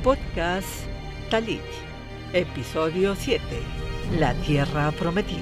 Podcast Talit, episodio 7, La Tierra Prometida.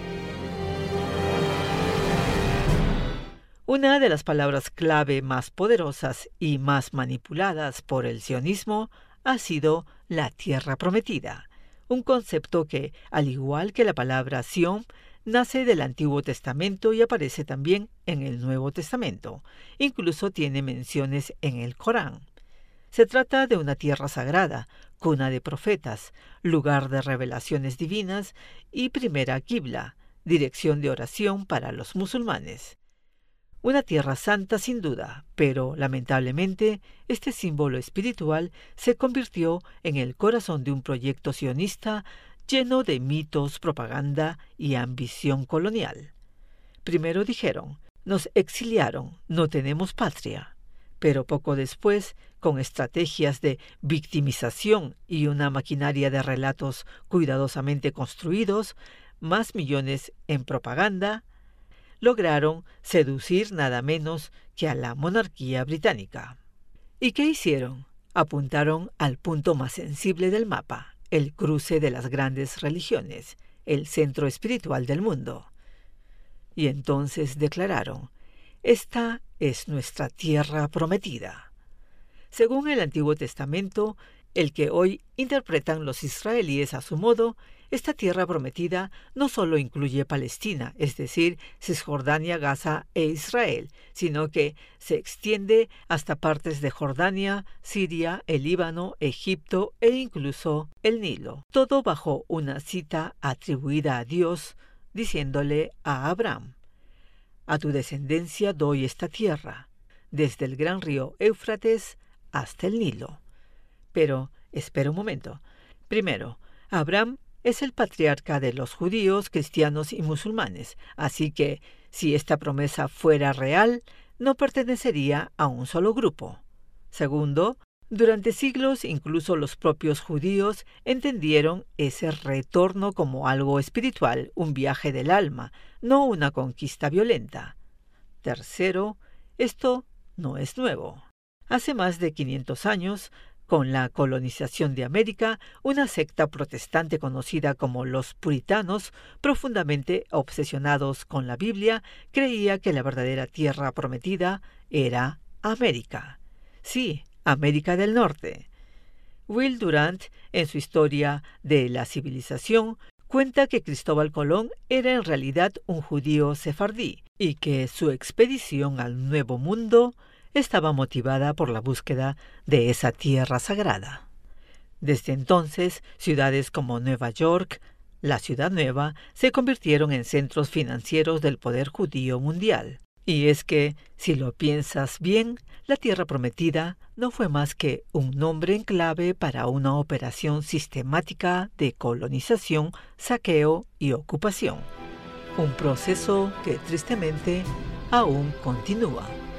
Una de las palabras clave más poderosas y más manipuladas por el sionismo ha sido la Tierra Prometida, un concepto que, al igual que la palabra Sion, nace del Antiguo Testamento y aparece también en el Nuevo Testamento. Incluso tiene menciones en el Corán. Se trata de una tierra sagrada, cuna de profetas, lugar de revelaciones divinas y primera Qibla, dirección de oración para los musulmanes. Una tierra santa sin duda, pero lamentablemente este símbolo espiritual se convirtió en el corazón de un proyecto sionista lleno de mitos, propaganda y ambición colonial. Primero dijeron, nos exiliaron, no tenemos patria. Pero poco después, con estrategias de victimización y una maquinaria de relatos cuidadosamente construidos, más millones en propaganda, lograron seducir nada menos que a la monarquía británica. ¿Y qué hicieron? Apuntaron al punto más sensible del mapa, el cruce de las grandes religiones, el centro espiritual del mundo. Y entonces declararon, esta es nuestra tierra prometida. Según el Antiguo Testamento, el que hoy interpretan los israelíes a su modo, esta tierra prometida no solo incluye Palestina, es decir, Cisjordania, Gaza e Israel, sino que se extiende hasta partes de Jordania, Siria, el Líbano, Egipto e incluso el Nilo, todo bajo una cita atribuida a Dios, diciéndole a Abraham, a tu descendencia doy esta tierra, desde el gran río Éufrates hasta el Nilo. Pero, espera un momento. Primero, Abraham es el patriarca de los judíos, cristianos y musulmanes, así que, si esta promesa fuera real, no pertenecería a un solo grupo. Segundo, durante siglos incluso los propios judíos entendieron ese retorno como algo espiritual, un viaje del alma, no una conquista violenta. Tercero, esto no es nuevo. Hace más de 500 años, con la colonización de América, una secta protestante conocida como los puritanos, profundamente obsesionados con la Biblia, creía que la verdadera tierra prometida era América. Sí, América del Norte. Will Durant, en su historia de la civilización, cuenta que Cristóbal Colón era en realidad un judío sefardí y que su expedición al Nuevo Mundo estaba motivada por la búsqueda de esa tierra sagrada. Desde entonces, ciudades como Nueva York, la Ciudad Nueva, se convirtieron en centros financieros del poder judío mundial. Y es que, si lo piensas bien, la Tierra Prometida no fue más que un nombre en clave para una operación sistemática de colonización, saqueo y ocupación. Un proceso que tristemente aún continúa.